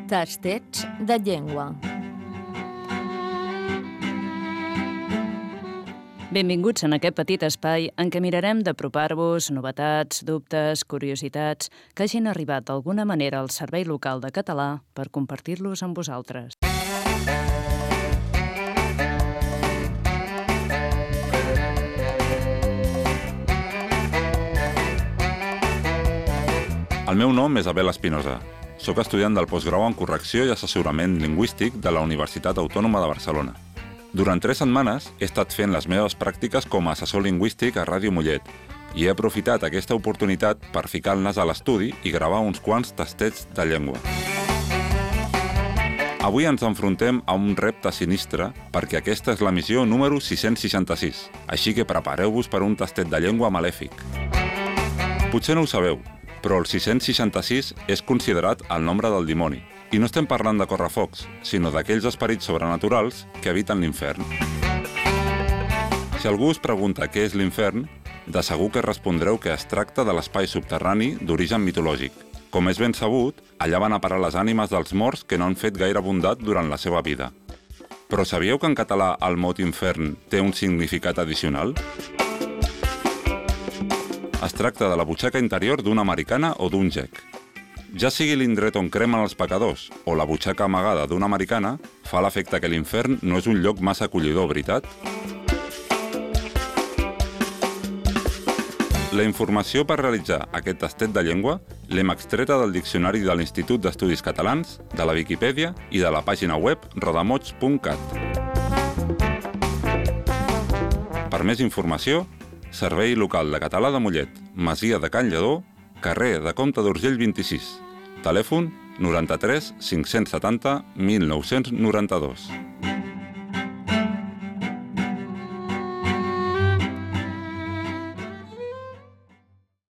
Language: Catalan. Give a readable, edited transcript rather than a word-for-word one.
Tastets de llengua. Benvinguts en aquest petit espai en què mirarem d'apropar-vos novetats, dubtes, curiositats que hagin arribat d'alguna manera al Servei Local de Català per compartir-los amb vosaltres. El meu nom és Abel Espinosa. Soc estudiant del postgrau en correcció i assessorament lingüístic de la Universitat Autònoma de Barcelona. Durant 3 setmanes he estat fent les meves pràctiques com a assessor lingüístic a Ràdio Mollet i he aprofitat aquesta oportunitat per ficar el nas a l'estudi i gravar uns quants tastets de llengua. Avui ens enfrontem a un repte sinistre perquè aquesta és la missió número 666, així que prepareu-vos per un tastet de llengua malèfic. Potser no ho sabeu, però el 666 és considerat el nombre del dimoni. I no estem parlant de correfocs, sinó d'aquells esperits sobrenaturals que habiten l'infern. Si algú us pregunta què és l'infern, de segur que respondreu que es tracta de l'espai subterrani d'origen mitològic. Com és ben sabut, allà van a parar les ànimes dels morts que no han fet gaire bondat durant la seva vida. Però sabíeu que en català el mot infern té un significat addicional? Es tracta de la butxaca interior d'una americana o d'un gec. Ja sigui l'indret on cremen els pecadors o la butxaca amagada d'una americana, fa l'efecte que l'infern no és un lloc massa acollidor, veritat? La informació per realitzar aquest tastet de llengua l'hem extreta del Diccionari de l'Institut d'Estudis Catalans, de la Viquipèdia i de la pàgina web rodamots.cat. Per més informació, Servei Local de Català de Mollet, Masia de Can Lledó, carrer de Comte d'Urgell 26, telèfon 93 570 1992.